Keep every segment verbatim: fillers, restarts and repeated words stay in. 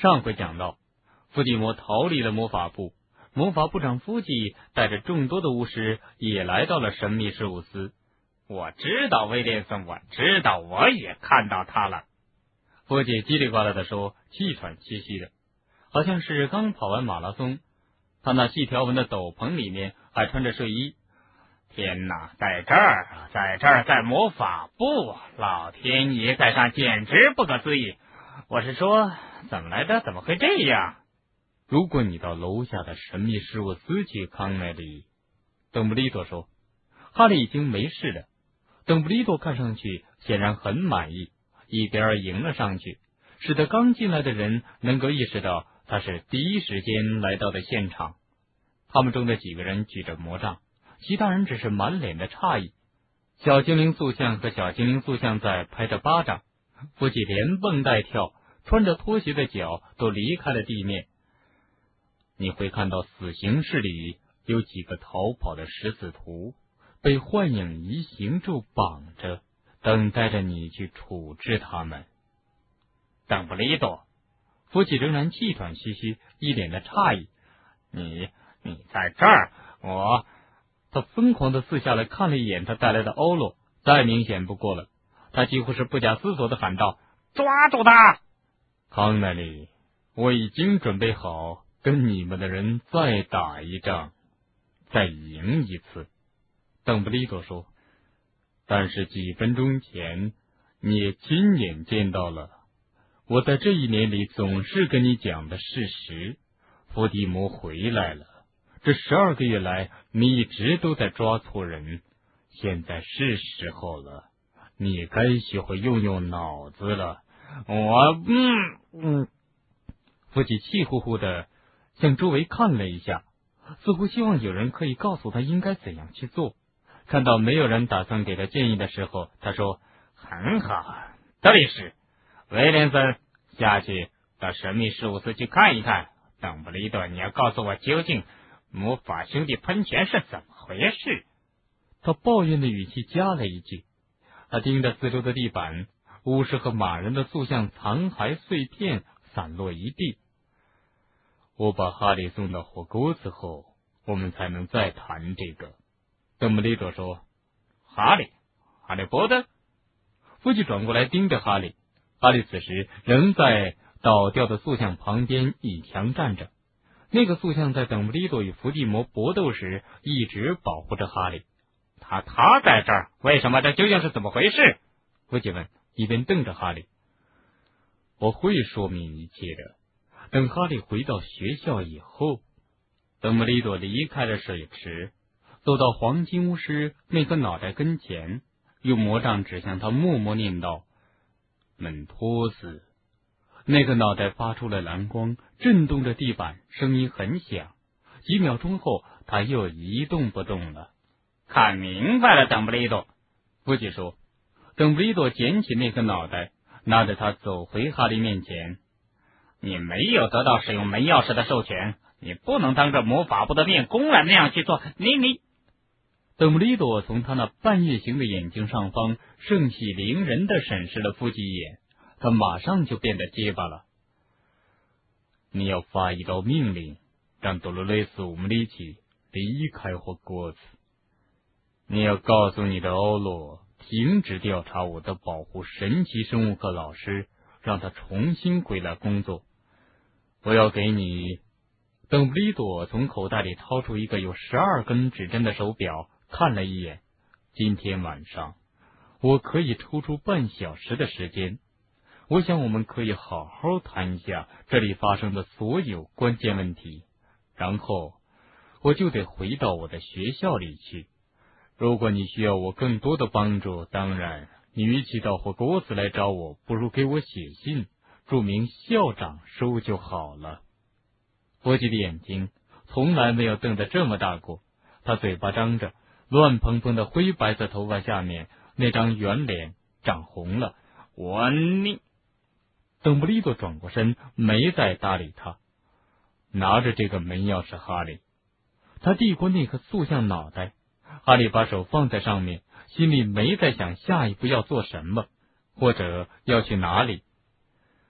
上回讲到，伏地魔逃离了魔法部，魔法部长夫吉带着众多的巫师也来到了神秘事务司。 我知道威廉森，我知道，我也看到他了。 夫吉叽里呱啦的说，气喘吁吁的，好像是刚跑完马拉松。他那细条纹的斗篷里面还穿着睡衣。 天哪，在这儿，在这儿，在魔法部，老天爷在上，简直不可思议。我是说，怎么来的？怎么会这样？ 如果你到楼下的神秘事务司去，康奈里，邓布利多说。哈利已经没事了。邓布利多看上去显然很满意，一边迎了上去，使得刚进来的人能够意识到他是第一时间来到的现场。他们中的几个人举着魔杖，其他人只是满脸的诧异。小精灵塑像和小精灵塑像在拍着巴掌，夫妻连蹦带跳，穿着拖鞋的脚都离开了地面。你会看到死刑室里有几个逃跑的食死徒，被幻影移形咒绑着，等待着你去处置他们。 邓布利多， 夫妻仍然气喘吁吁，一脸的诧异。 你你在这儿？我…… 他疯狂的四下来看了一眼他带来的欧洛，再明显不过了。他几乎是不假思索的喊道：“ 抓住他！” 康奈里，我已经准备好跟你们的人再打一仗，再赢一次。邓布利多说。但是几分钟前你也亲眼见到了我在这一年里总是跟你讲的事实，伏地魔回来了。这十二个月来你一直都在抓错人，现在是时候了，你该学会用用脑子了。 我嗯嗯， 夫妻气呼呼的向周围看了一下，似乎希望有人可以告诉他应该怎样去做。看到没有人打算给他建议的时候，他说：“ 很好，德里士，威廉森，下去到神秘事务司去看一看。邓布利多，你要告诉我究竟魔法兄弟喷泉是怎么回事？” 他抱怨的语气加了一句。他盯着四周的地板，巫师和马人的塑像残骸碎片散落一地。我把哈利送到火锅子后，我们才能再谈这个。邓布利多说。 哈利，哈利波特。 夫妻转过来盯着哈利。哈利此时仍在倒掉的塑像旁边一墙站着。那个塑像在邓布利多与伏地魔搏斗时一直保护着哈利。 他他在这儿，为什么？这究竟是怎么回事？ 夫妻问，一边瞪着哈利。我会说明一切的，等哈利回到学校以后。邓布利多离开了水池，走到黄金巫师那颗脑袋跟前，用魔杖指向他，默默念道：“门托斯。”那个脑袋发出了蓝光，震动着地板，声音很响。几秒钟后，他又一动不动了。 看明白了，邓布利多， 夫妻说。邓布利多捡起那颗脑袋，拿着它走回哈利面前。 你没有得到使用门钥匙的授权，你不能当着魔法部的面公然那样去做。你你。 邓布利多从他那半月形的眼睛上方盛气凌人的审视了夫妻一眼，他马上就变得结巴了。你要发一道命令，让多罗雷斯·乌姆里奇离开火锅子。你要告诉你的欧洛，停止调查我的保护神奇生物课老师，让他重新回来工作。我要给你。邓布利多从口袋里掏出一个有十二根指针的手表，看了一眼。今天晚上我可以抽出半小时的时间，我想我们可以好好谈一下这里发生的所有关键问题，然后我就得回到我的学校里去。如果你需要我更多的帮助，当然你与其到霍格沃茨来找我，不如给我写信，注明校长收就好了。波吉的眼睛从来没有瞪得这么大过，他嘴巴张着，乱蓬蓬的灰白色头发下面那张圆脸长红了。 我你邓布利多转过身，没再搭理他。拿着这个门钥匙，哈利。他递过那颗塑像脑袋。哈利把手放在上面，心里没在想下一步要做什么，或者要去哪里。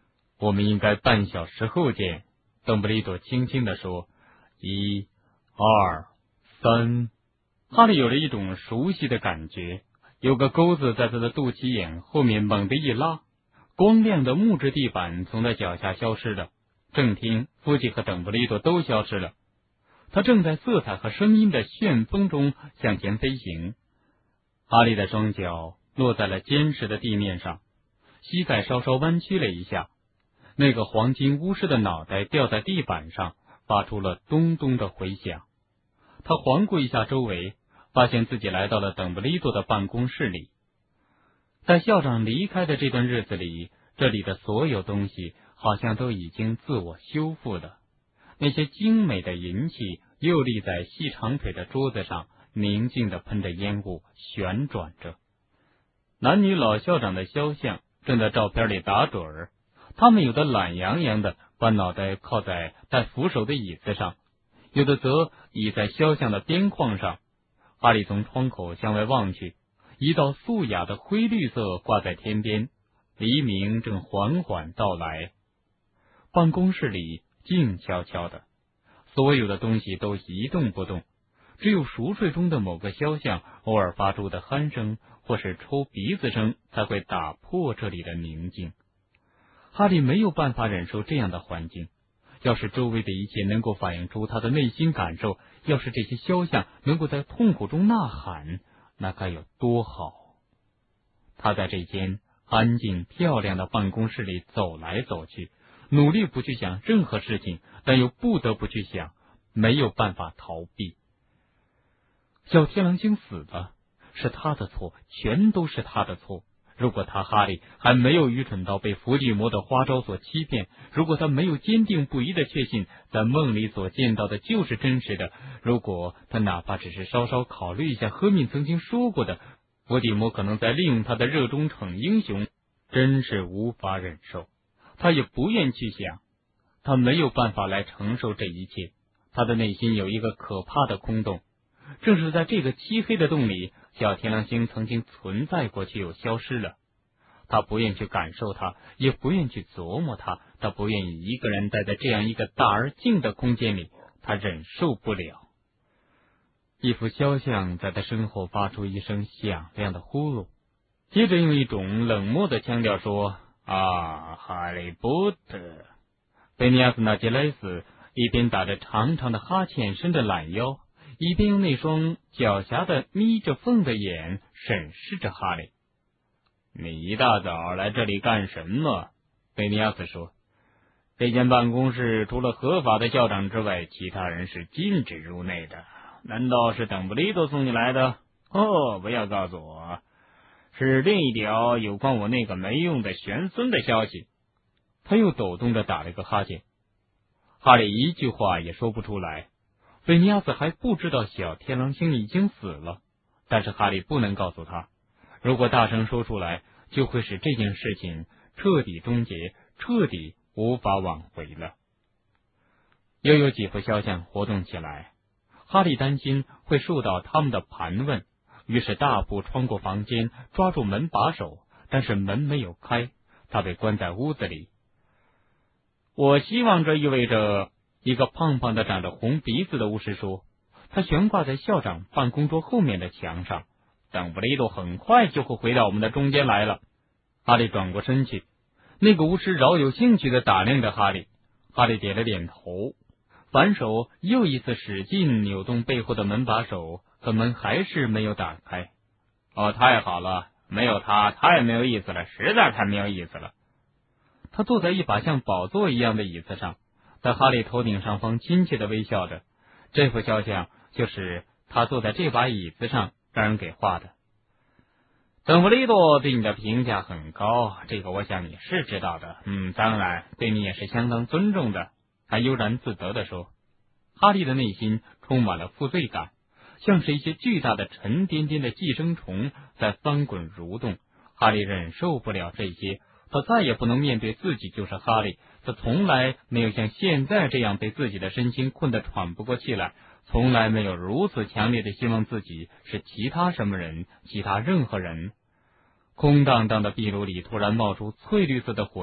我们应该半小时后见。邓布利多轻轻地说。一、二、三。哈利有了一种熟悉的感觉，有个钩子在他的肚脐眼后面猛地一拉，光亮的木质地板从他脚下消失了，正厅、夫妻和邓布利多都消失了。他正在色彩和声音的旋风中向前飞行。哈利的双脚落在了坚实的地面上，膝盖稍稍弯曲了一下，那个黄金巫师的脑袋掉在地板上，发出了咚咚的回响。他环顾一下周围，发现自己来到了邓布利多的办公室里。在校长离开的这段日子里，这里的所有东西好像都已经自我修复了。那些精美的银器又立在细长腿的桌子上，宁静地喷着烟雾，旋转着。男女老校长的肖像正在照片里打盹儿，他们有的懒洋洋的把脑袋靠在带扶手的椅子上，有的则倚在肖像的边框上。哈利从窗口向外望去，一道素雅的灰绿色挂在天边，黎明正缓缓到来。办公室里静悄悄的，所有的东西都一动不动，只有熟睡中的某个肖像偶尔发出的鼾声或是抽鼻子声才会打破这里的宁静。哈利没有办法忍受这样的环境，要是周围的一切能够反映出他的内心感受，要是这些肖像能够在痛苦中呐喊，那该有多好。他在这间安静漂亮的办公室里走来走去，努力不去想任何事情，但又不得不去想，没有办法逃避。小天狼星死了，是他的错，全都是他的错。如果他哈利还没有愚蠢到被伏地魔的花招所欺骗，如果他没有坚定不移的确信在梦里所见到的就是真实的，如果他哪怕只是稍稍考虑一下赫敏曾经说过的伏地魔可能在利用他的热衷逞英雄，真是无法忍受。他也不愿去想，他没有办法来承受这一切。他的内心有一个可怕的空洞，正是在这个漆黑的洞里，小天狼星曾经存在过，却又消失了。他不愿去感受它，也不愿去琢磨它，他不愿意一个人待在这样一个大而静的空间里，他忍受不了。一幅肖像在他身后发出一声响亮的呼噜，接着用一种冷漠的腔调说：啊，哈利波特。贝尼亚斯纳杰莱斯一边打着长长的哈欠，伸着懒腰，一边用那双狡黠的眯着缝的眼审视着哈利。你一大早来这里干什么？贝尼亚斯说。这间办公室除了合法的校长之外，其他人是禁止入内的。难道是邓布利多送你来的？哦，不要告诉我，是另一条有关我那个没用的玄孙的消息。他又抖动着打了个哈欠。哈利一句话也说不出来。贝尼亚斯还不知道小天狼星已经死了，但是哈利不能告诉他，如果大声说出来，就会使这件事情彻底终结，彻底无法挽回了。又有几幅肖像活动起来，哈利担心会受到他们的盘问，于是大步穿过房间，抓住门把手，但是门没有开，他被关在屋子里。我希望这意味着，一个胖胖的长着红鼻子的巫师说，他悬挂在校长办公桌后面的墙上。邓布利多很快就会回到我们的中间来了。哈利转过身去，那个巫师饶有兴趣地打量着哈利。哈利点了点头，反手又一次使劲扭动背后的门把手，可门还是没有打开。哦，太好了，没有他太没有意思了，实在太没有意思了。他坐在一把像宝座一样的椅子上，在哈利头顶上方亲切地微笑着。这幅肖像就是他坐在这把椅子上让人给画的。邓布利多对你的评价很高，这个我想你是知道的。嗯，当然对你也是相当尊重的。他悠然自得地说。哈利的内心充满了负罪感，像是一些巨大的沉甸甸的寄生虫在翻滚蠕动。哈利忍受不了这些，他再也不能面对自己就是哈利。他从来没有像现在这样被自己的身心困得喘不过气来，从来没有如此强烈的希望自己是其他什么人，其他任何人。空荡荡的壁炉里突然冒出翠绿色的火焰，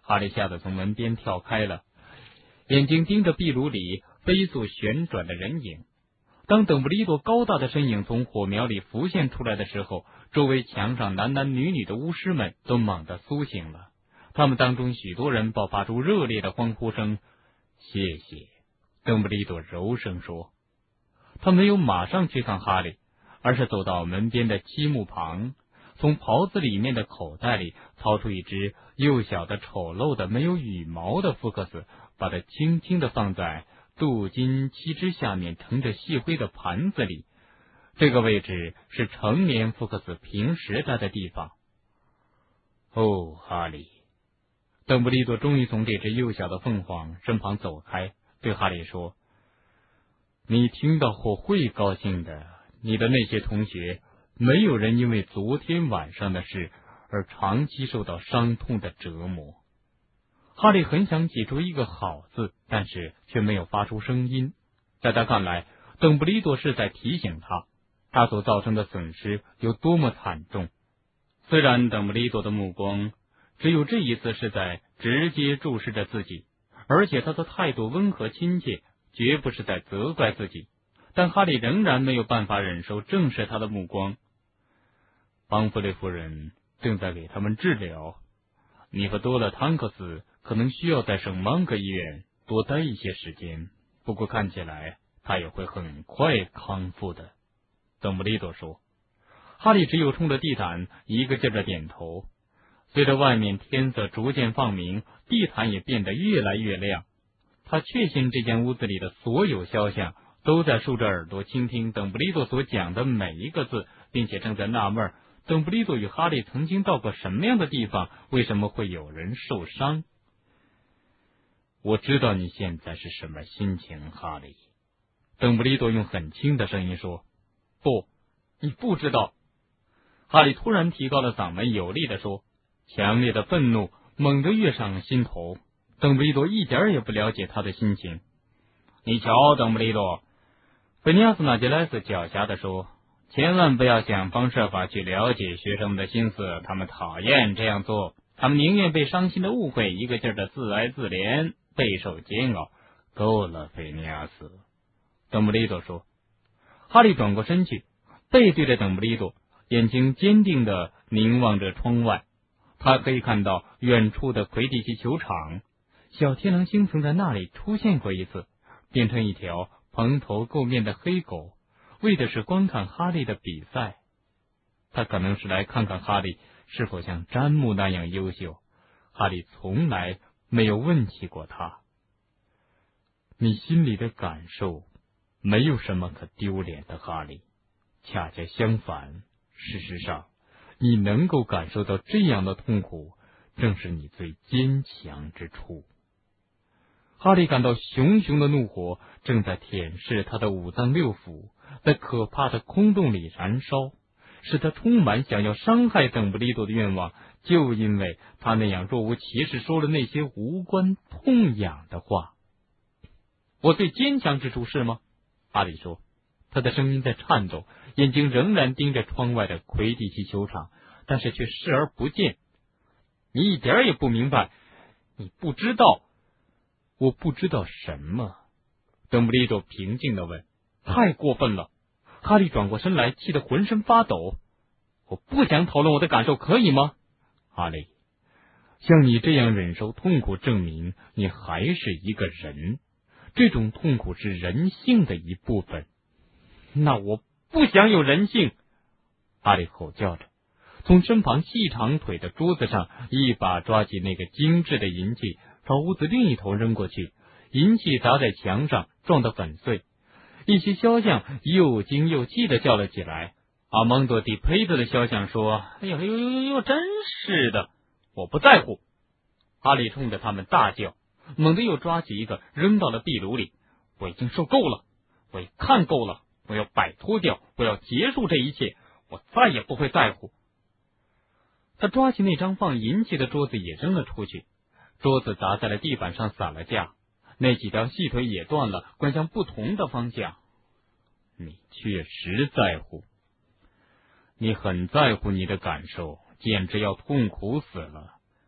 哈利吓得从门边跳开了，眼睛盯着壁炉里飞速旋转的人影。当邓布利多高大的身影从火苗里浮现出来的时候，周围墙上男男女女的巫师们都猛地苏醒了，他们当中许多人爆发出热烈的欢呼声。谢谢，邓布利多柔声说。他没有马上去看哈利，而是走到门边的漆木旁，从袍子里面的口袋里掏出一只幼小的丑陋的没有羽毛的福克斯，把它轻轻地放在镀金漆汁下面盛着细灰的盘子里。这个位置是成年福克斯平时待的地方。哦，哈利，邓布利多终于从这只幼小的凤凰身旁走开，对哈利说，你听到后会高兴的，你的那些同学没有人因为昨天晚上的事而长期受到伤痛的折磨。哈利很想挤出一个好字，但是却没有发出声音。在他看来，邓布利多是在提醒他，他所造成的损失有多么惨重。虽然邓布利多的目光只有这一次是在直接注视着自己，而且他的态度温和亲切，绝不是在责怪自己，但哈利仍然没有办法忍受正视他的目光。邦弗雷夫人正在给他们治疗，你和多勒汤克斯可能需要在圣芒格医院多待一些时间，不过看起来他也会很快康复的，邓布利多说。哈利只有冲着地毯一个劲儿的点头。随着外面天色逐渐放明，地毯也变得越来越亮。他确信这间屋子里的所有肖像都在竖着耳朵倾听邓布利多所讲的每一个字，并且正在纳闷邓布利多与哈利曾经到过什么样的地方，为什么会有人受伤。我知道你现在是什么心情，哈利，邓布利多用很轻的声音说。不，你不知道。哈利突然提高了嗓门，有力地说，强烈的愤怒猛地跃上心头。邓布利多一点也不了解他的心情。你瞧，邓布利多，菲尼亚斯·纳吉莱斯狡黠地说，千万不要想方设法去了解学生们的心思，他们讨厌这样做，他们宁愿被伤心的误会一个劲儿的自哀自怜，备受煎熬。够了，菲尼亚斯，邓布利多说。哈利转过身去，背对着邓布利多，眼睛坚定地凝望着窗外。他可以看到远处的魁地奇球场，小天狼星曾在那里出现过一次，变成一条蓬头垢面的黑狗，为的是观看哈利的比赛。他可能是来看看哈利是否像詹姆那样优秀。哈利从来没有问起过他。你心里的感受没有什么可丢脸的，哈利，恰恰相反，事实上你能够感受到这样的痛苦，正是你最坚强之处。哈利感到熊熊的怒火正在舔舐他的五脏六腑，在可怕的空洞里燃烧，使他充满想要伤害邓布利多的愿望，就因为他那样若无其事说了那些无关痛痒的话。我最坚强之处是吗？哈利说，他的声音在颤抖，眼睛仍然盯着窗外的魁地奇球场，但是却视而不见。你一点也不明白，你不知道。我不知道什么？邓布利多平静地问。太过分了！哈利转过身来，气得浑身发抖。我不想讨论我的感受，可以吗？哈利，像你这样忍受痛苦，证明你还是一个人。这种痛苦是人性的一部分。那我不想有人性！哈利吼叫着，从身旁细长腿的桌子上一把抓起那个精致的银器，朝屋子另一头扔过去，银器砸在墙上，撞得粉碎。一些肖像又惊又气地叫了起来。阿蒙多·迪佩兹的肖像说：“哎呦呦呦呦呦，真是的！我不在乎！”哈利冲着他们大叫，猛地又抓起一个扔到了壁炉里。我已经受够了，我也看够了，我要摆脱掉，我要结束这一切，我再也不会在乎。他抓起那张放银器的桌子也扔了出去，桌子砸在了地板上，散了架。那几条细腿也断了，滚向不同的方向。你确实在乎，你很在乎你的感受，简直要痛苦死了。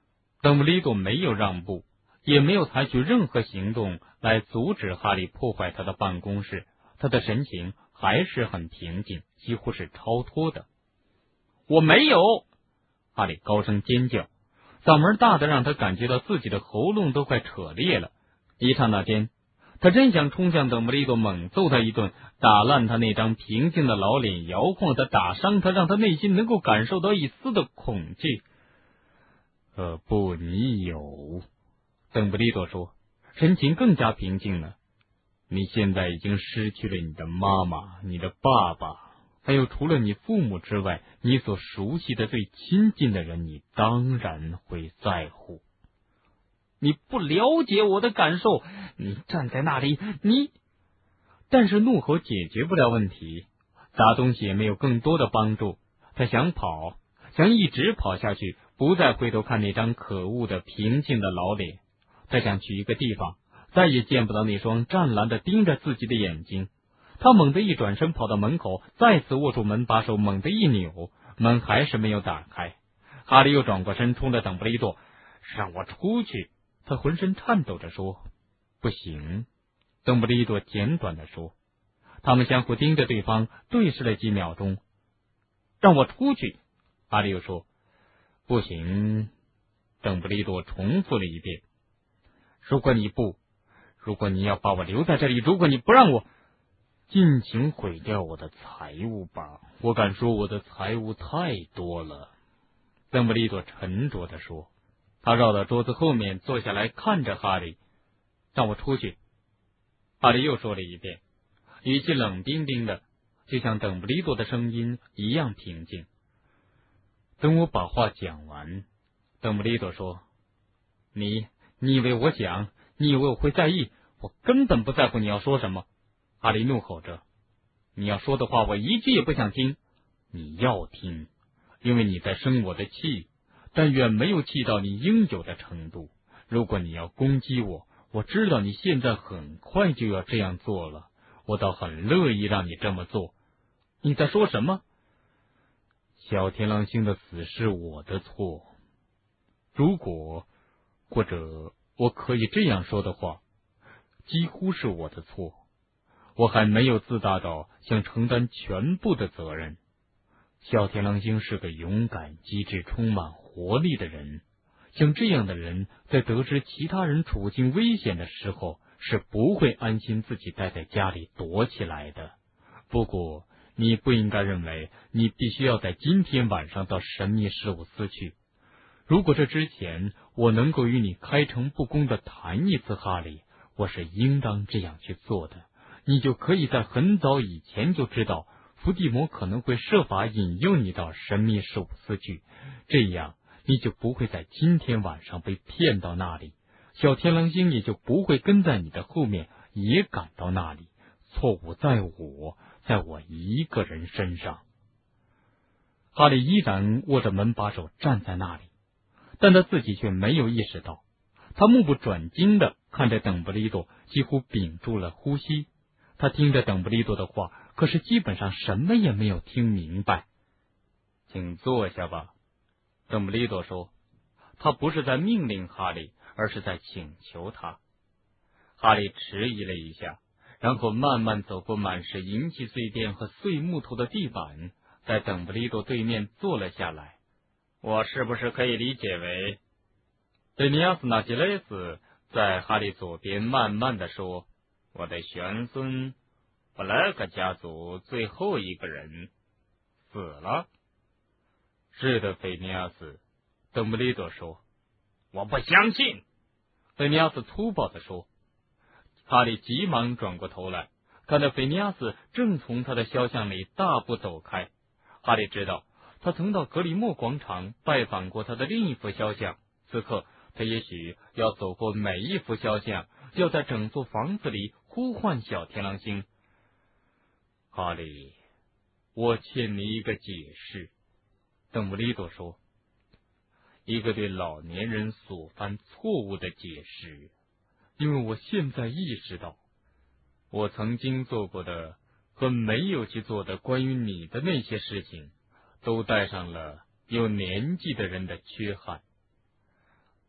邓布利多没有让步，也没有采取任何行动来阻止哈利破坏他的办公室，他的神情还是很平静，几乎是超脱的。我没有！哈利高声尖叫，嗓门大的让他感觉到自己的喉咙都快扯裂了。一刹那间，他真想冲向邓布利多猛揍他一顿，打烂他那张平静的老脸，摇晃他，打伤他，让他内心能够感受到一丝的恐惧。呃，不，你有。邓布利多说，神情更加平静了。你现在已经失去了你的妈妈、你的爸爸，还有除了你父母之外，你所熟悉的最亲近的人，你当然会在乎。你不了解我的感受，你站在那里，你……但是怒吼解决不了问题，砸东西也没有更多的帮助。他想跑，想一直跑下去，不再回头看那张可恶的平静的老脸。他想去一个地方，再也见不到那双湛蓝的盯着自己的眼睛。他猛地一转身，跑到门口，再次握住门把手，猛地一扭，门还是没有打开。哈利又转过身，冲着邓布利多：“让我出去！”他浑身颤抖着说：“不行。”邓布利多简短的说。他们相互盯着对方，对视了几秒钟。“让我出去！”哈利又说。“不行。”邓布利多重复了一遍。“如果你不，如果你要把我留在这里，如果你不让我……尽情毁掉我的财物吧，我敢说我的财物太多了。”邓布利多沉着的说。他绕到桌子后面坐下来，看着哈利。“让我出去！”哈利又说了一遍，语气冷冰冰的，就像邓布利多的声音一样平静。“等我把话讲完。”邓布利多说。“你，你以为我想？你以为我会在意？我根本不在乎你要说什么！”哈利怒吼着。“你要说的话我一句也不想听。”“你要听，因为你在生我的气，但远没有气到你应有的程度。如果你要攻击我，我知道你现在很快就要这样做了，我倒很乐意让你这么做。”“你在说什么？”“小天狼星的死是我的错。如果，或者我可以这样说的话，几乎是我的错。我还没有自大到想承担全部的责任。小天狼星是个勇敢、机智、充满活力的人。像这样的人，在得知其他人处境危险的时候，是不会安心自己待在家里躲起来的。不过，你不应该认为你必须要在今天晚上到神秘事务司去。如果这之前我能够与你开诚布公的谈一次，哈利，我是应当这样去做的。你就可以在很早以前就知道伏地魔可能会设法引诱你到神秘事务司去，这样你就不会在今天晚上被骗到那里，小天狼星也就不会跟在你的后面也赶到那里。错误在我，在我一个人身上。”哈利依然握着门把手站在那里，但他自己却没有意识到。他目不转睛的看着邓布利多，几乎屏住了呼吸。他听着邓布利多的话，可是基本上什么也没有听明白。“请坐下吧。”邓布利多说。他不是在命令哈利，而是在请求他。哈利迟疑了一下，然后慢慢走过满是银器碎片和碎木头的地板，在邓布利多对面坐了下来。“我是不是可以理解为……”菲尼亚斯·纳吉雷斯在哈利左边慢慢的说：“我的玄孙，布莱克家族最后一个人死了。”“是的，菲尼亚斯。”邓布利多说。“我不相信！”菲尼亚斯粗暴地说。哈利急忙转过头来，看到菲尼亚斯正从他的肖像里大步走开。哈利知道他曾到格里莫广场拜访过他的另一幅肖像，此刻他也许要走过每一幅肖像，要在整座房子里呼唤小天狼星。“哈利，我欠你一个解释。”邓布利多说，“一个对老年人所犯错误的解释，因为我现在意识到，我曾经做过的和没有去做的关于你的那些事情，都带上了有年纪的人的缺憾。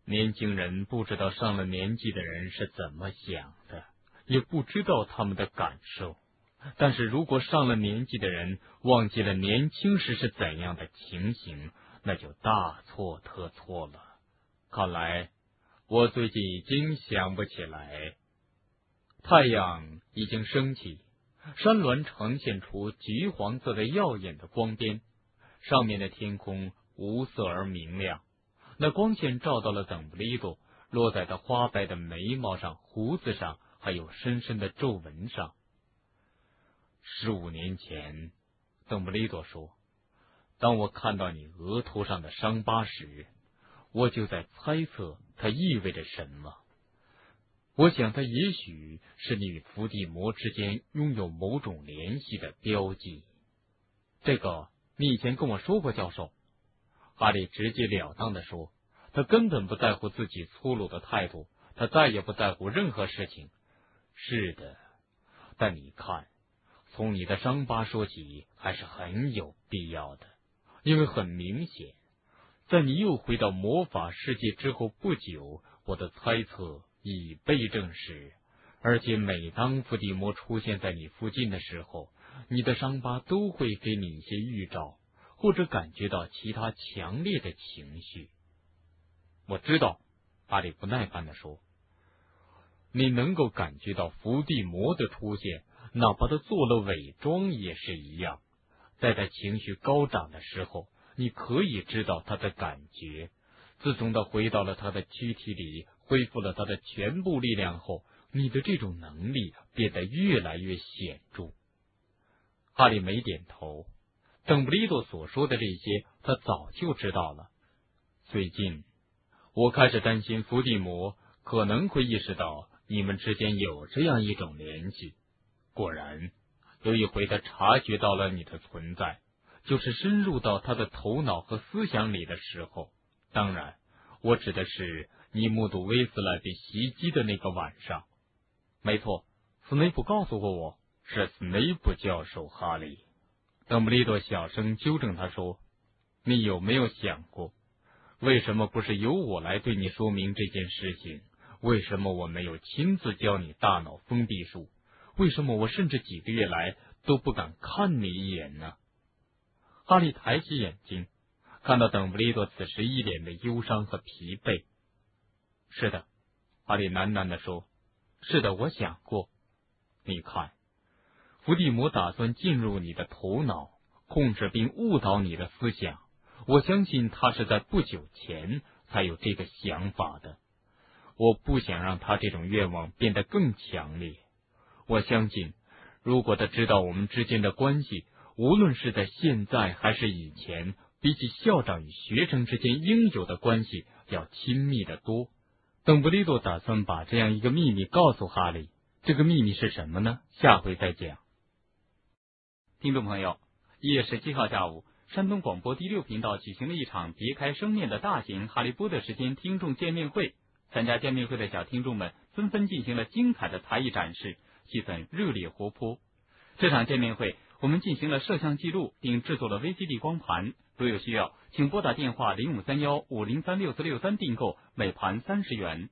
年轻人不知道上了年纪的人是怎么想的，也不知道他们的感受。但是如果上了年纪的人忘记了年轻时是怎样的情形，那就大错特错了。看来我最近已经想不起来。太阳已经升起，山峦呈现出橘黄色的耀眼的光边，上面的天空无色而明亮。那光线照到了邓布利多，落在他花白的眉毛上、胡子上，还有深深的皱纹上。十五年前，邓布利多说，当我看到你额头上的伤疤时，我就在猜测它意味着什么。我想它也许是你与伏地魔之间拥有某种联系的标记。这个你以前跟我说过，教授。哈利直截了当地说，他根本不在乎自己粗鲁的态度，他再也不在乎任何事情。是的，但你看，从你的伤疤说起还是很有必要的，因为很明显，在你又回到魔法世界之后不久，我的猜测已被证实，而且每当伏地魔出现在你附近的时候，你的伤疤都会给你一些预兆，或者感觉到其他强烈的情绪。我知道，哈利不耐烦地说，你能够感觉到伏地魔的出现，哪怕他做了伪装也是一样。在他情绪高涨的时候，你可以知道他的感觉。自从他回到了他的躯体里，恢复了他的全部力量后，你的这种能力变得越来越显著。哈利没点头，邓布利多所说的这些他早就知道了。最近我开始担心伏地魔可能会意识到你们之间有这样一种联系。果然，有一回他察觉到了你的存在，就是深入到他的头脑和思想里的时候。当然，我指的是你目睹威斯莱被袭击的那个晚上。没错，斯内普告诉过我，是斯内普教授。哈利，邓布利多小声纠正他说，你有没有想过，为什么不是由我来对你说明这件事情？为什么我没有亲自教你大脑封闭术？为什么我甚至几个月来都不敢看你一眼呢？哈利抬起眼睛，看到邓布利多此时一脸的忧伤和疲惫。是的，哈利喃喃地说，是的，我想过。你看，伏地魔打算进入你的头脑，控制并误导你的思想。我相信他是在不久前才有这个想法的。我不想让他这种愿望变得更强烈。我相信，如果他知道我们之间的关系，无论是在现在还是以前，比起校长与学生之间应有的关系要亲密得多。邓布利多打算把这样一个秘密告诉哈利，这个秘密是什么呢？下回再讲。听众朋友，一月十七号下午，山东广播第六频道举行了一场别开生面的大型哈利波特时间听众见面会。参加见面会的小听众们纷纷进行了精彩的才艺展示，气氛热烈活泼。这场见面会我们进行了摄像记录，并制作了 V C D 光盘。如有需要，请拨打电话零五三幺五零三六四六三订购，每盘三十元。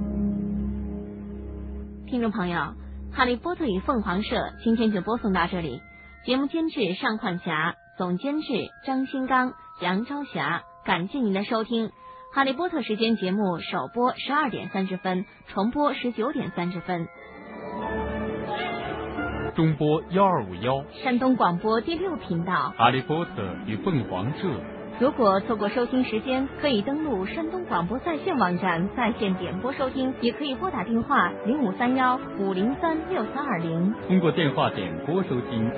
听众朋友，哈利波特与凤凰社今天就播送到这里。节目监制尚焕霞，总监制张新刚、杨朝霞，感谢您的收听。哈利波特时间节目首播十二点三十分，重播十九点三十分。 中波幺二五幺， 山东广播第六频道， 哈利波特与凤凰社。 如果错过收听时间，可以登录山东广播在线网站在线点播收听，也可以拨打电话零五三幺五零三六三二零， 通过电话点播收听。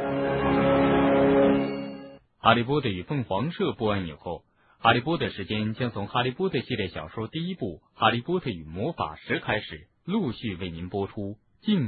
哈利波特与凤凰社播完以后，哈利波特时间将从哈利波特系列小说第一部《哈利波特与魔法石》开始，陆续为您播出。敬